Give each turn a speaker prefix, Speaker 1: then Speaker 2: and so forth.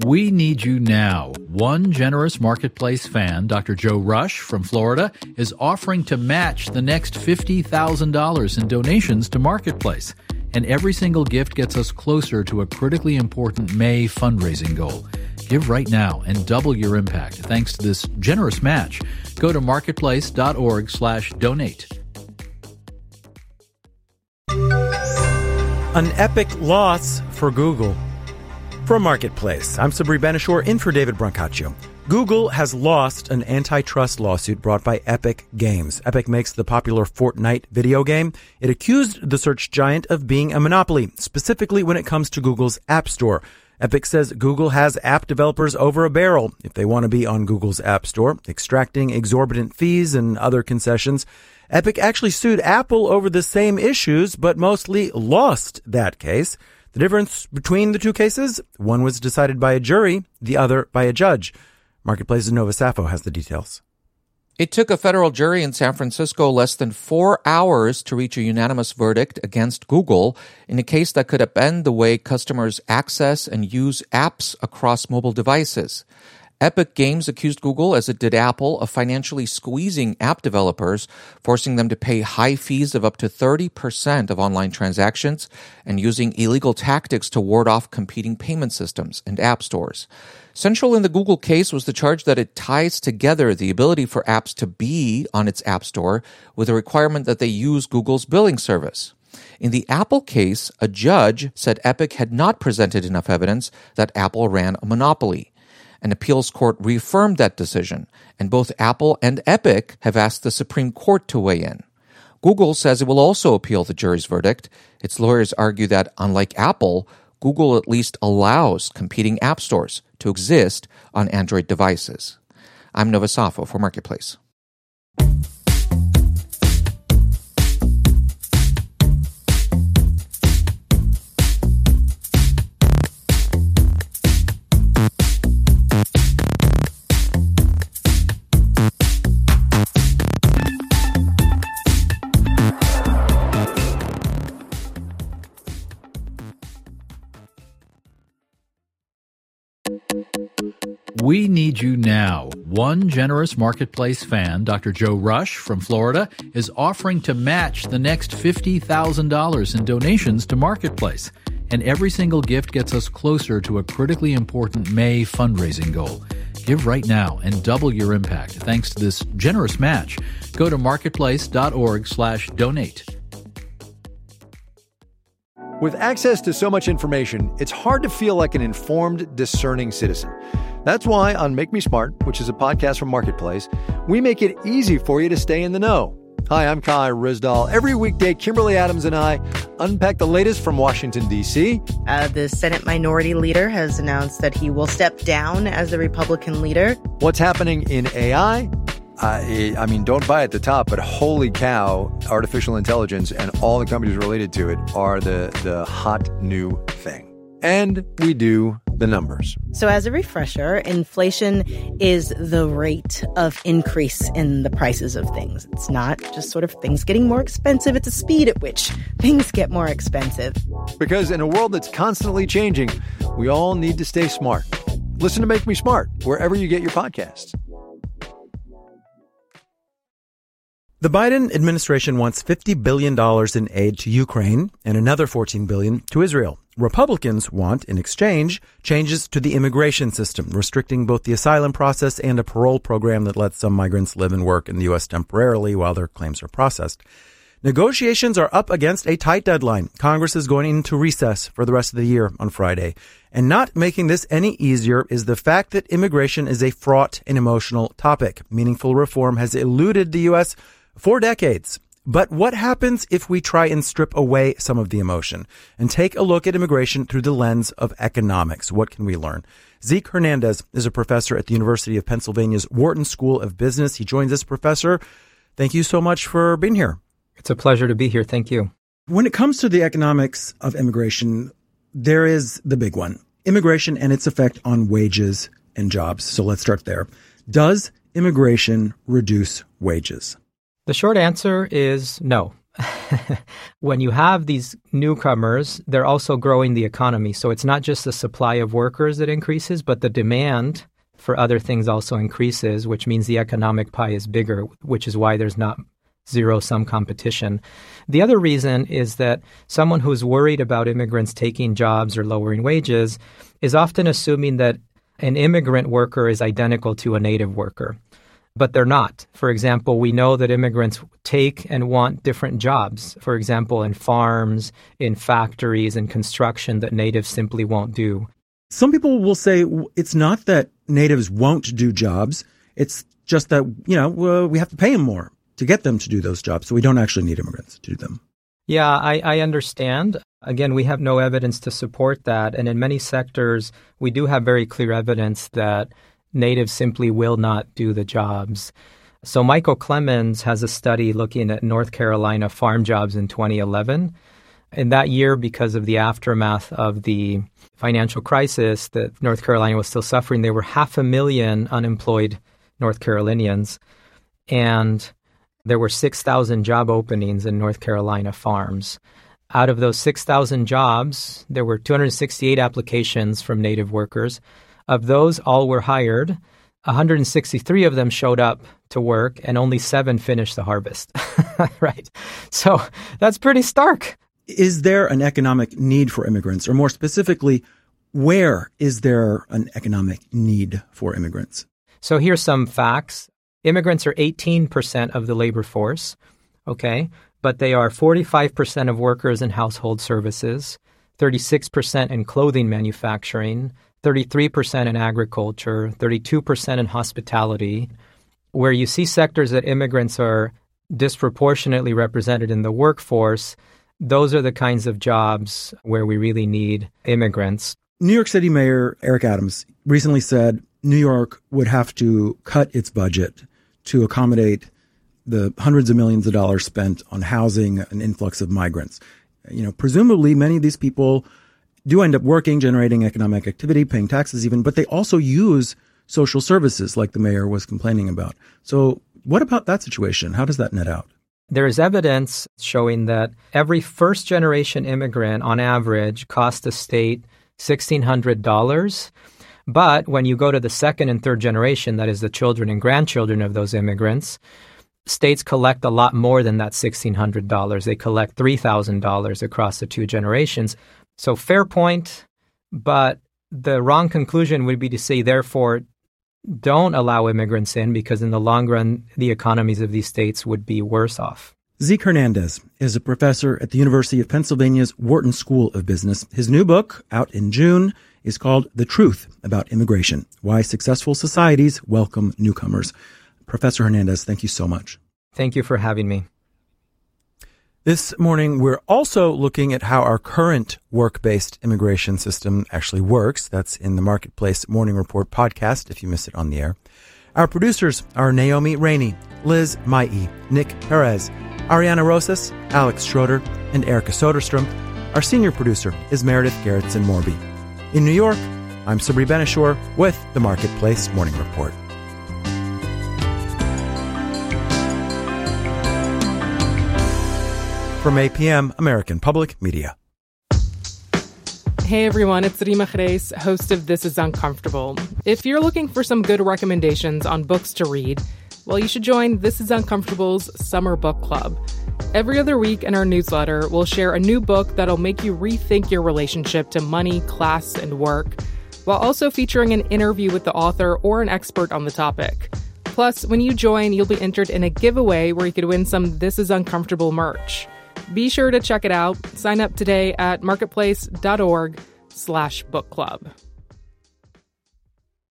Speaker 1: We need you now. One generous Marketplace fan, Dr. Joe Rush from Florida, is offering to match the next $50,000 in donations to Marketplace. And every single gift gets us closer to a critically important May fundraising goal. Give right now and double your impact thanks to this generous match. Go to marketplace.org/donate.
Speaker 2: An epic loss for Google. From Marketplace, I'm Sabri Benishore in for David Brancaccio. Google has lost an antitrust lawsuit brought by Epic Games. Epic makes the popular Fortnite video game. It accused the search giant of being a monopoly, specifically when it comes to Google's App Store. Epic says Google has app developers over a barrel if they want to be on Google's App Store, extracting exorbitant fees and other concessions. Epic actually sued Apple over the same issues, but mostly lost that case. The difference between the two cases, one was decided by a jury, the other by a judge. Marketplace's Nova Safo has the details.
Speaker 3: It took a federal jury in San Francisco less than 4 hours to reach a unanimous verdict against Google in a case that could upend the way customers access and use apps across mobile devices. Epic Games accused Google, as it did Apple, of financially squeezing app developers, forcing them to pay high fees of up to 30% of online transactions and using illegal tactics to ward off competing payment systems and app stores. Central in the Google case was the charge that it ties together the ability for apps to be on its app store with a requirement that they use Google's billing service. In the Apple case, a judge said Epic had not presented enough evidence that Apple ran a monopoly. An appeals court reaffirmed that decision, and both Apple and Epic have asked the Supreme Court to weigh in. Google says it will also appeal the jury's verdict. Its lawyers argue that, unlike Apple, Google at least allows competing app stores to exist on Android devices. I'm Nova Safo for Marketplace.
Speaker 1: We need you now. One generous Marketplace fan, Dr. Joe Rush from Florida, is offering to match the next $50,000 in donations to Marketplace. And every single gift gets us closer to a critically important May fundraising goal. Give right now and double your impact thanks to this generous match. Go to marketplace.org/donate.
Speaker 4: With access to so much information, it's hard to feel like an informed, discerning citizen. That's why on Make Me Smart, which is a podcast from Marketplace, we make it easy for you to stay in the know. Hi, I'm Kai Rizdal. Every weekday, Kimberly Adams and I unpack the latest from Washington, D.C.
Speaker 5: The Senate Minority Leader has announced that he will step down as the Republican leader.
Speaker 4: What's happening in AI? I mean, don't buy at the top, but holy cow, artificial intelligence and all the companies related to it are the hot new thing. And we do the numbers.
Speaker 5: So as a refresher, inflation is the rate of increase in the prices of things. It's not just sort of things getting more expensive. It's the speed at which things get more expensive.
Speaker 4: Because in a world that's constantly changing, we all need to stay smart. Listen to Make Me Smart wherever you get your podcasts.
Speaker 2: The Biden administration wants $50 billion in aid to Ukraine and another $14 billion to Israel. Republicans want, in exchange, changes to the immigration system, restricting both the asylum process and a parole program that lets some migrants live and work in the U.S. temporarily while their claims are processed. Negotiations are up against a tight deadline. Congress is going into recess for the rest of the year on Friday. And not making this any easier is the fact that immigration is a fraught and emotional topic. Meaningful reform has eluded the U.S. for decades. But what happens if we try and strip away some of the emotion and take a look at immigration through the lens of economics? What can we learn? Zeke Hernandez is a professor at the University of Pennsylvania's Wharton School of Business. He joins us. Professor, thank you so much for being here.
Speaker 6: It's a pleasure to be here. Thank you.
Speaker 2: When it comes to the economics of immigration, there is the big one, immigration and its effect on wages and jobs. So let's start there. Does immigration reduce wages?
Speaker 6: The short answer is no. when you have these newcomers, they're also growing the economy. So it's not just the supply of workers that increases, but the demand for other things also increases, which means the economic pie is bigger, which is why there's not zero-sum competition. The other reason is that someone who's worried about immigrants taking jobs or lowering wages is often assuming that an immigrant worker is identical to a native worker. But they're not. For example, we know that immigrants take and want different jobs, for example, in farms, in factories, in construction that natives simply won't do.
Speaker 2: Some people will say it's not that natives won't do jobs. It's just that, we have to pay them more to get them to do those jobs. So we don't actually need immigrants to do them.
Speaker 6: Yeah, I understand. Again, we have no evidence to support that. And in many sectors, we do have very clear evidence that natives simply will not do the jobs. So Michael Clemens has a study looking at North Carolina farm jobs in 2011. In that year, because of the aftermath of the financial crisis that North Carolina was still suffering, there were 500,000 unemployed North Carolinians. And there were 6,000 job openings in North Carolina farms. Out of those 6,000 jobs, there were 268 applications from native workers. Of those, all were hired. 163 of them showed up to work, and only 7 finished the harvest. Right? So that's pretty stark.
Speaker 2: Is there an economic need for immigrants? Or more specifically, where is there an economic need for immigrants?
Speaker 6: So here's some facts. Immigrants are 18% of the labor force, okay? But they are 45% of workers in household services, 36% in clothing manufacturing, 33% in agriculture, 32% in hospitality. Where you see sectors that immigrants are disproportionately represented in the workforce, those are the kinds of jobs where we really need immigrants.
Speaker 2: New York City Mayor Eric Adams recently said New York would have to cut its budget to accommodate the hundreds of millions of dollars spent on housing an influx of migrants. Presumably many of these people do end up working, generating economic activity, paying taxes even, but they also use social services like the mayor was complaining about. So what about that situation? How does that net out?
Speaker 6: There is evidence showing that every first-generation immigrant, on average, costs the state $1,600. But when you go to the second and third generation, that is the children and grandchildren of those immigrants, states collect a lot more than that $1,600. They collect $3,000 across the 2 generations. So fair point, but the wrong conclusion would be to say, therefore, don't allow immigrants in, because in the long run, the economies of these states would be worse off.
Speaker 2: Zeke Hernandez is a professor at the University of Pennsylvania's Wharton School of Business. His new book, out in June, is called The Truth About Immigration: Why Successful Societies Welcome Newcomers. Professor Hernandez, thank you so much.
Speaker 6: Thank you for having me.
Speaker 2: This morning, we're also looking at how our current work-based immigration system actually works. That's in the Marketplace Morning Report podcast, if you miss it on the air. Our producers are Naomi Rainey, Liz Maie, Nick Perez, Ariana Rosas, Alex Schroeder, and Erica Soderstrom. Our senior producer is Meredith Gerritsen-Morby. In New York, I'm Sabri Ben-Achour with the Marketplace Morning Report. From APM, American Public Media.
Speaker 7: Hey everyone, it's Rima Chreis, host of This Is Uncomfortable. If you're looking for some good recommendations on books to read, well, you should join This Is Uncomfortable's Summer Book Club. Every other week in our newsletter, we'll share a new book that'll make you rethink your relationship to money, class, and work, while also featuring an interview with the author or an expert on the topic. Plus, when you join, you'll be entered in a giveaway where you could win some This Is Uncomfortable merch. Be sure to check it out. Sign up today at marketplace.org/book club.